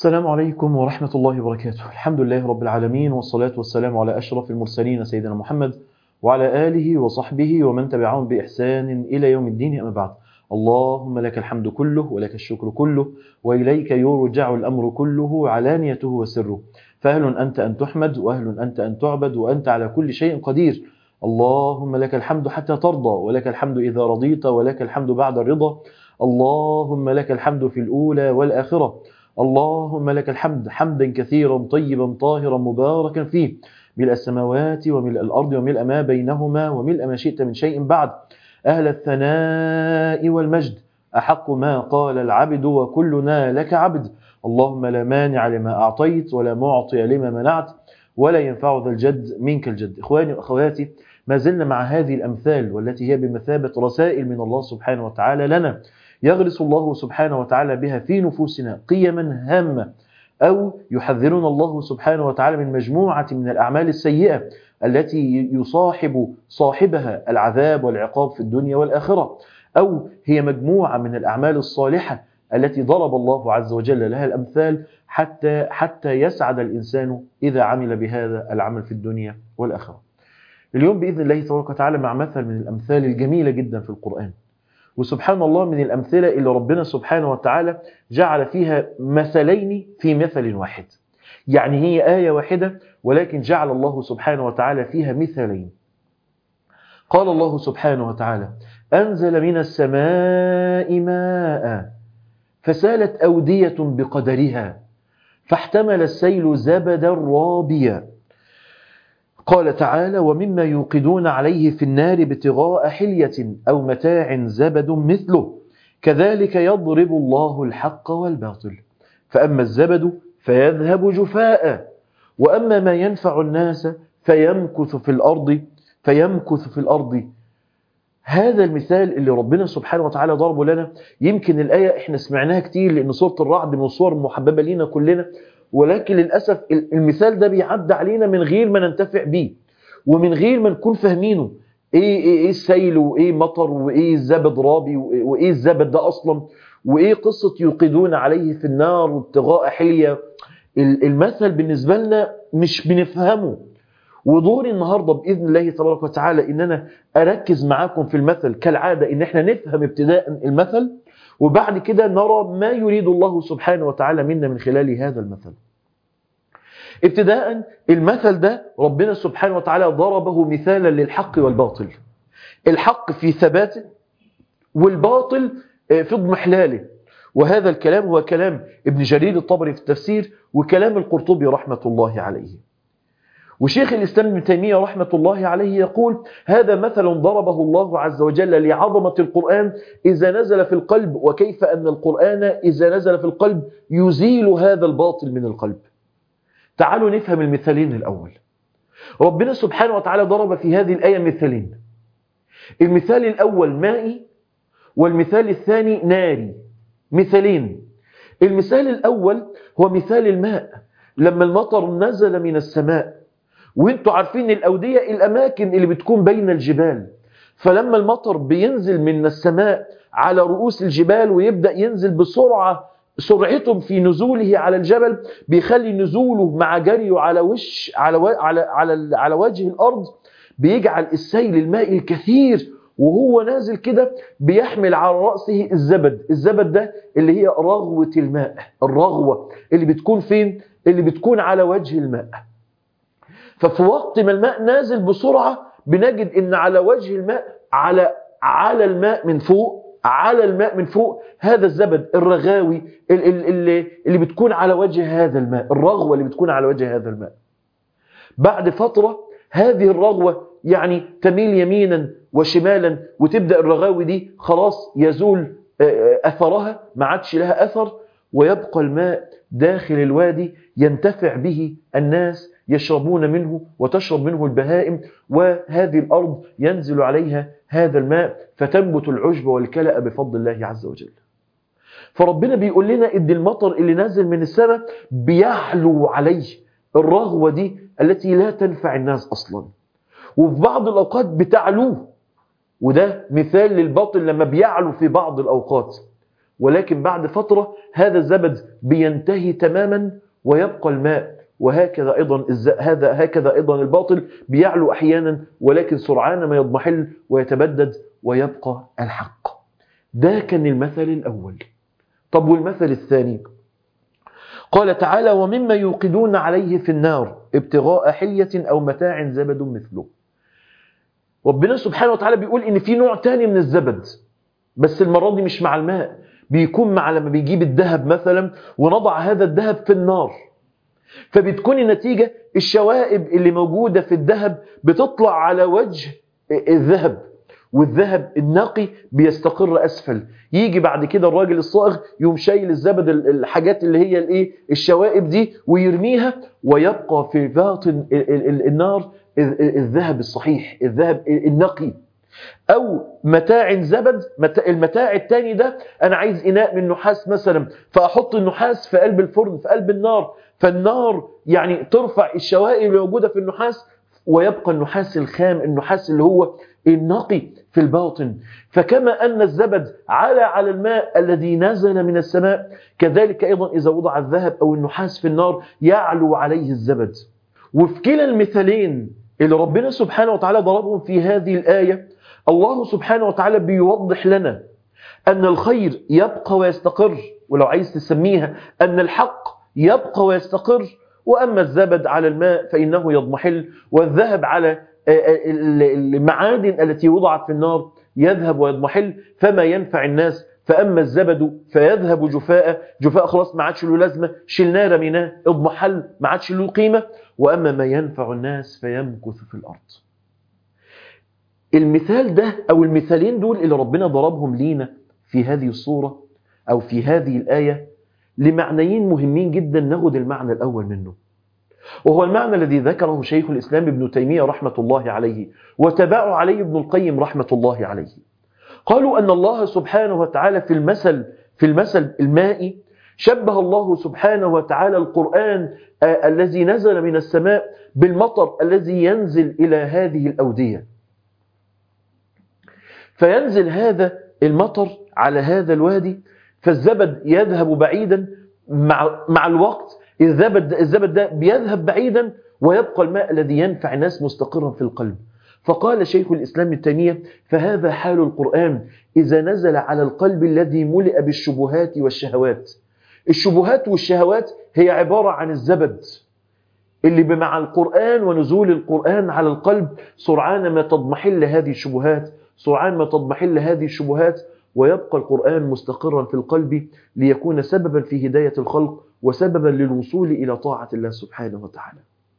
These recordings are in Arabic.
السلام عليكم ورحمة الله وبركاته. الحمد لله رب العالمين، والصلاة والسلام على أشرف المرسلين سيدنا محمد وعلى آله وصحبه ومن تبعهم بإحسان إلى يوم الدين، أما بعد. اللهم لك الحمد كله ولك الشكر كله وإليك يرجع الأمر كله علانيته وسره، فأهل أنت أن تحمد وأهل أنت أن تعبد وأنت على كل شيء قدير. اللهم لك الحمد حتى ترضى، ولك الحمد إذا رضيت، ولك الحمد بعد الرضا. اللهم لك الحمد في الأولى والآخرة. اللهم لك الحمد حمدا كثيرا طيبا طاهرا مباركا فيه، ملء السماوات وملء الأرض وملء ما بينهما وملء ما شئت من شيء بعد. أهل الثناء والمجد، أحق ما قال العبد وكلنا لك عبد. اللهم لا مانع لما أعطيت ولا معطي لما منعت ولا ينفع ذا الجد منك الجد. إخواني وأخواتي، ما زلنا مع هذه الأمثال والتي هي بمثابة رسائل من الله سبحانه وتعالى لنا، يغرس الله سبحانه وتعالى بها في نفوسنا قيما هامة، أو يحذرنا الله سبحانه وتعالى من مجموعة من الأعمال السيئة التي يصاحب صاحبها العذاب والعقاب في الدنيا والآخرة، أو هي مجموعة من الأعمال الصالحة التي ضرب الله عز وجل لها الأمثال حتى يسعد الإنسان إذا عمل بهذا العمل في الدنيا والآخرة. اليوم بإذن الله تبارك وتعالى مع مثل من الأمثال الجميلة جدا في القرآن، وسبحان الله من الأمثلة اللي ربنا سبحانه وتعالى جعل فيها مثلين في مثل واحد. يعني هي آية واحدة ولكن جعل الله سبحانه وتعالى فيها مثالين. قال الله سبحانه وتعالى: أنزل من السماء ماء فسالت أودية بقدرها فاحتمل السيل زبدا رابيا. قال تعالى: ومما يوقدون عليه في النار ابتغاء حلية أو متاع زبد مثله كذلك يضرب الله الحق والباطل فأما الزبد فيذهب جفاء وأما ما ينفع الناس فيمكث في الأرض. هذا المثال اللي ربنا سبحانه وتعالى ضربه لنا، يمكن الآية احنا سمعناها كتير لأن سورة الرعد من الصور المحببة لنا كلنا، ولكن للأسف المثال ده بيعدى علينا من غير ما ننتفع بيه ومن غير ما نكون فاهمينه. ايه السيل وايه مطر وايه الزبد رابي وايه الزبد ده اصلا، وايه قصة يوقدون عليه في النار وابتغاء حلية. المثل بالنسبة لنا مش بنفهمه، ودوري النهاردة بإذن الله تبارك وتعالى إن أنا أركز معاكم في المثل كالعادة، إن احنا نفهم ابتداء المثل وبعد كده نرى ما يريد الله سبحانه وتعالى منا من خلال هذا المثل. ابتداء المثل ده ربنا سبحانه وتعالى ضربه مثالا للحق والباطل. الحق في ثباته والباطل في اضمحلاله، وهذا الكلام هو كلام ابن جرير الطبري في التفسير وكلام القرطبي رحمة الله عليه. وشيخ الإسلام ابن تيمية رحمة الله عليه يقول: هذا مثل ضربه الله عز وجل لعظمة القرآن إذا نزل في القلب، وكيف أن القرآن إذا نزل في القلب يزيل هذا الباطل من القلب. تعالوا نفهم المثالين الأول. ربنا سبحانه وتعالى ضرب في هذه الآية مثالين، المثال الأول مائي والمثال الثاني ناري. مثالين. المثال الأول هو مثال الماء، لما المطر نزل من السماء، وانتوا عارفين الأودية الأماكن اللي بتكون بين الجبال، فلما المطر بينزل من السماء على رؤوس الجبال ويبدأ ينزل بسرعة، سرعته في نزوله على الجبل بيخلي نزوله مع جريه على وجه الأرض بيجعل السيل المائي الكثير وهو نازل كده بيحمل على رأسه الزبد ده اللي هي رغوة الماء. الرغوة اللي بتكون فين؟ اللي بتكون على وجه الماء. ففي وقت ما الماء نازل بسرعة بنجد ان على وجه الماء على الماء من فوق هذا الزبد الرغاوي اللي بتكون على وجه هذا الماء، الرغوة اللي بتكون على وجه هذا الماء. بعد فترة هذه الرغوة يعني تميل يمينا وشمالا، وتبدأ الرغاوي دي خلاص يزول أثرها، ما عادش لها أثر، ويبقى الماء داخل الوادي ينتفع به الناس، يشربون منه وتشرب منه البهائم، وهذه الأرض ينزل عليها هذا الماء فتنبت العشب والكلأ بفضل الله عز وجل. فربنا بيقول لنا إن المطر اللي نازل من السماء بيحلو عليه الرغوة دي التي لا تنفع الناس أصلا، وفي بعض الأوقات بتعلوه، وده مثال للباطل لما بيعلو في بعض الأوقات. ولكن بعد فترة هذا الزبد بينتهي تماما ويبقى الماء. وهكذا أيضا هكذا أيضا الباطل بيعلو أحيانا، ولكن سرعان ما يضمحل ويتبدد ويبقى الحق. ده كان المثل الأول. طب والمثل الثاني؟ قال تعالى: ومما يوقدون عليه في النار ابتغاء حلية أو متاع زبد مثله. ربنا سبحانه وتعالى بيقول إن في نوع تاني من الزبد، بس المرة دي مش مع الماء، بيكون مع لما بيجيب الذهب مثلا ونضع هذا الذهب في النار، فبتكون النتيجة الشوائب اللي موجودة في الذهب بتطلع على وجه الذهب، والذهب النقي بيستقر أسفل. يجي بعد كده الراجل الصائغ يوم شايل الزبد، الحاجات اللي هي الايه الشوائب دي، ويرميها، ويبقى في باطن النار الذهب الصحيح، الذهب النقي. أو متاع زبد، المتاع التاني ده أنا عايز إناء من نحاس مثلا، فأحط النحاس في قلب الفرن في قلب النار، فالنار يعني ترفع الشوائب اللي موجودة في النحاس، ويبقى النحاس الخام، النحاس اللي هو النقي في الباطن. فكما أن الزبد على الماء الذي نزل من السماء، كذلك أيضا إذا وضع الذهب أو النحاس في النار يعلو عليه الزبد. وفي كلا المثالين اللي ربنا سبحانه وتعالى ضربهم في هذه الآية، الله سبحانه وتعالى بيوضح لنا أن الخير يبقى ويستقر، ولو عايز تسميها أن الحق يبقى ويستقر، وأما الزبد على الماء فإنه يضمحل، والذهب على المعادن التي وضعت في النار يذهب ويضمحل، فما ينفع الناس. فأما الزبد فيذهب جفاء، خلاص ما عادش له لازمة، شلناه رميناه اضمحل، ما عادش له قيمة. وأما ما ينفع الناس فيمكث في الأرض. المثال ده أو المثالين دول اللي ربنا ضربهم لينا في هذه الصورة أو في هذه الآية لمعنيين مهمين جدا. ناخد المعنى الأول منه، وهو المعنى الذي ذكره شيخ الإسلام ابن تيمية رحمة الله عليه، وتبعه عليه ابن القيم رحمة الله عليه. قالوا أن الله سبحانه وتعالى في المثل المائي شبه الله سبحانه وتعالى القرآن الذي نزل من السماء بالمطر الذي ينزل إلى هذه الأودية، فينزل هذا المطر على هذا الوادي، فالزبد يذهب بعيدا مع الوقت. الزبد ده بيذهب بعيدا، ويبقى الماء الذي ينفع الناس مستقرا في القلب. فقال شيخ الإسلام ابن تيمية: فهذا حال القرآن إذا نزل على القلب الذي ملئ بالشبهات والشهوات. الشبهات والشهوات هي عبارة عن الزبد اللي مع القرآن ونزول القرآن على القلب سرعان ما تضمحل هذه الشبهات، سرعان ما تضمحل هذه الشبهات، ويبقى القرآن مستقرا في القلب ليكون سببا في هداية الخلق وسببا للوصول إلى طاعة الله سبحانه وتعالى.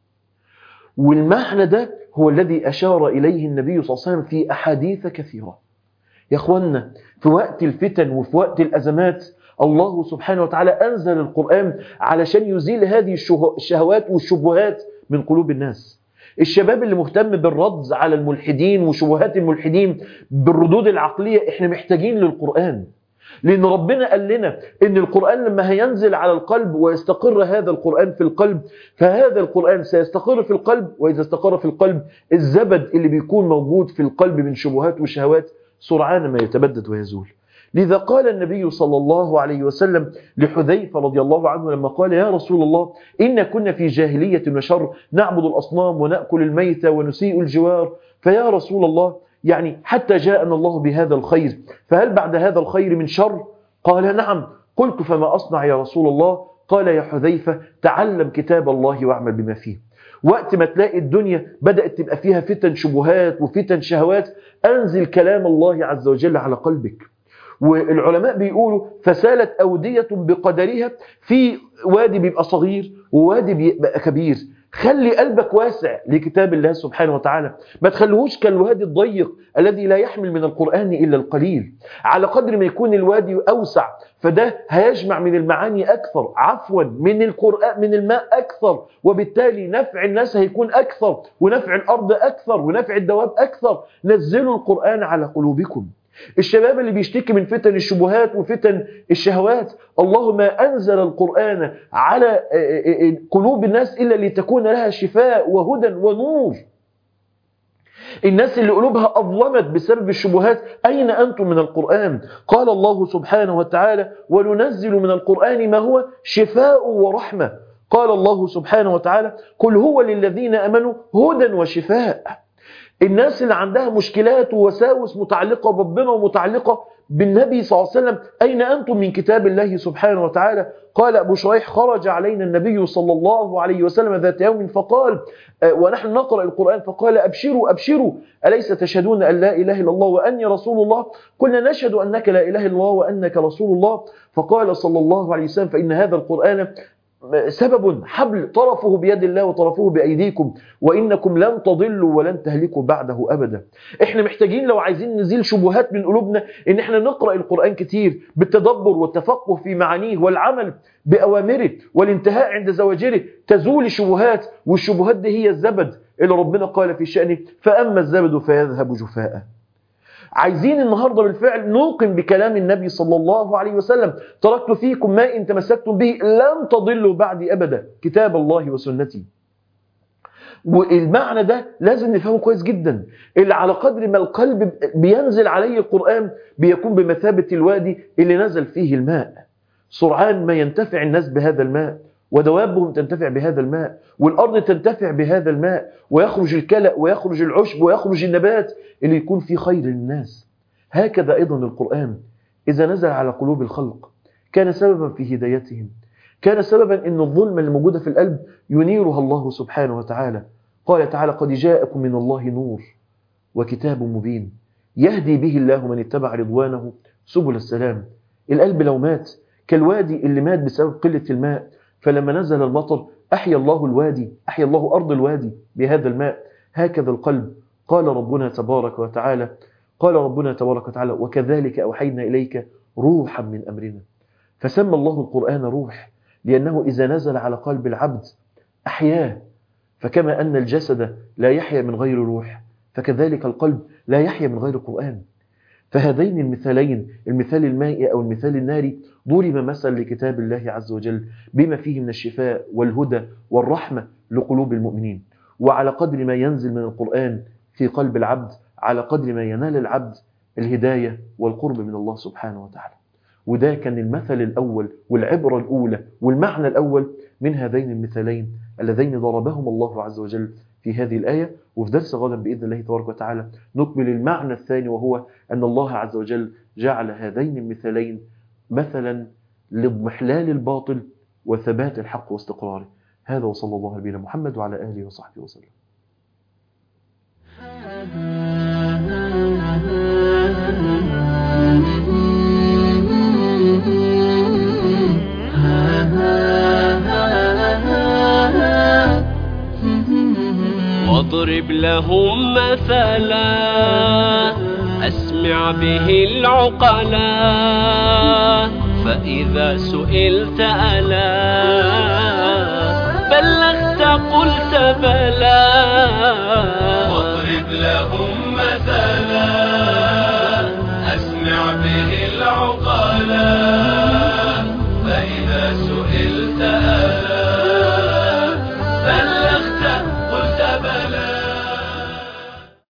والمعنى ده هو الذي أشار إليه النبي صلى الله عليه وسلم في أحاديث كثيرة. يا أخوانا، في وقت الفتن وفي وقت الأزمات الله سبحانه وتعالى أنزل القرآن علشان يزيل هذه الشهوات والشبهات من قلوب الناس. الشباب اللي مهتم بالرد على الملحدين وشبهات الملحدين بالردود العقلية، احنا محتاجين للقرآن، لأن ربنا قال لنا إن القرآن لما هينزل على القلب ويستقر هذا القرآن في القلب، فهذا القرآن سيستقر في القلب، وإذا استقر في القلب الزبد اللي بيكون موجود في القلب من شبهات وشهوات سرعان ما يتبدد ويزول. لذا قال النبي صلى الله عليه وسلم لحذيفة رضي الله عنه لما قال: يا رسول الله، إن كنا في جاهلية وشر، نعبد الأصنام ونأكل الميت ونسيء الجوار، فيا رسول الله يعني حتى جاءنا الله بهذا الخير، فهل بعد هذا الخير من شر؟ قال: نعم. قلت: فما أصنع يا رسول الله؟ قال: يا حذيفة، تعلم كتاب الله واعمل بما فيه. وقت ما تلاقي الدنيا بدأت تبقى فيها فتن شبهات وفتن شهوات، أنزل كلام الله عز وجل على قلبك. والعلماء بيقولوا: فسالت أودية بقدرها، في وادي بيبقى صغير ووادي بيبقى كبير. خلي قلبك واسع لكتاب الله سبحانه وتعالى، ما تخليهوش كالوادي الضيق الذي لا يحمل من القرآن إلا القليل. على قدر ما يكون الوادي أوسع، فده هيجمع من المعاني أكثر، عفوا من القرآن من الماء أكثر، وبالتالي نفع الناس هيكون أكثر، ونفع الأرض أكثر، ونفع الدواب أكثر. نزلوا القرآن على قلوبكم. الشباب اللي بيشتكي من فتن الشبهات وفتن الشهوات، الله ما أنزل القرآن على قلوب الناس إلا لتكون لها شفاء وهدى ونور. الناس اللي قلوبها أظلمت بسبب الشبهات، أين أنتم من القرآن؟ قال الله سبحانه وتعالى: وننزل من القرآن ما هو شفاء ورحمة. قال الله سبحانه وتعالى: قل هو للذين آمنوا هدى وشفاء. الناس اللي عندها مشكلات ووساوس متعلقة بربنا ومتعلقة بالنبي صلى الله عليه وسلم، أين أنتم من كتاب الله سبحانه وتعالى؟ قال أبو شريح: خرج علينا النبي صلى الله عليه وسلم ذات يوم فقال ونحن نقرأ القرآن، فقال: أبشروا أبشروا، أليس تشهدون أن لا إله إلا الله وأني رسول الله؟ قلنا: نشهد أنك لا إله إلا الله وأنك رسول الله. فقال صلى الله عليه وسلم: فإن هذا القرآن سبب حبل طرفه بيد الله وطرفه بأيديكم، وإنكم لن تضلوا ولن تهلكوا بعده أبدا. احنا محتاجين لو عايزين نزيل شبهات من قلوبنا ان احنا نقرأ القرآن كتير بالتدبر والتفقه في معانيه والعمل بأوامره والانتهاء عند زواجره، تزول الشبهات. والشبهات دي هي الزبد اللي ربنا قال في شأنه: فأما الزبد فيذهب جفاء. عايزين النهاردة بالفعل نوقن بكلام النبي صلى الله عليه وسلم: تركت فيكم ما إن تمسكتم به لن تضلوا بعدي أبدا، كتاب الله وسنتي. والمعنى ده لازم نفهمه كويس جدا، اللي على قدر ما القلب بينزل عليه القرآن بيكون بمثابة الوادي اللي نزل فيه الماء، سرعان ما ينتفع الناس بهذا الماء، ودوابهم تنتفع بهذا الماء، والأرض تنتفع بهذا الماء، ويخرج الكلأ ويخرج العشب ويخرج النبات اللي يكون فيه خير للناس. هكذا أيضا القرآن إذا نزل على قلوب الخلق كان سببا في هدايتهم، كان سببا أن الظلمة الموجودة في القلب ينيرها الله سبحانه وتعالى. قال تعالى: قد جاءكم من الله نور وكتاب مبين يهدي به الله من اتبع رضوانه سبل السلام. القلب لو مات كالوادي اللي مات بسبب قلة الماء، فلما نزل المطر أحيا الله الوادي، أحيا الله أرض الوادي بهذا الماء. هكذا القلب. قال ربنا تبارك وتعالى: وكذلك أوحينا إليك روحا من أمرنا. فسمى الله القرآن روح لأنه إذا نزل على قلب العبد أحياه. فكما أن الجسد لا يحيا من غير روح، فكذلك القلب لا يحيا من غير القرآن. فهذين المثالين، المثال المائي أو المثال الناري، ضرب مثل لكتاب الله عز وجل بما فيه من الشفاء والهدى والرحمة لقلوب المؤمنين. وعلى قدر ما ينزل من القرآن في قلب العبد، على قدر ما ينال العبد الهداية والقرب من الله سبحانه وتعالى. وده كان المثل الأول والعبرة الأولى والمعنى الأول من هذين المثالين اللذين ضربهم الله عز وجل في هذه الآية. وفي درس غدا بإذن الله تبارك وتعالى نكمل المعنى الثاني، وهو أن الله عز وجل جعل هذين المثالين مثلا لاضمحلال الباطل وثبات الحق واستقراره. هذا وصلى الله على نبينا محمد وعلى آله وصحبه وسلم. واضرب لهم مثلا أسمع به العقلا، فإذا سئلت ألا بلغت قلت بلى. واضرب لهم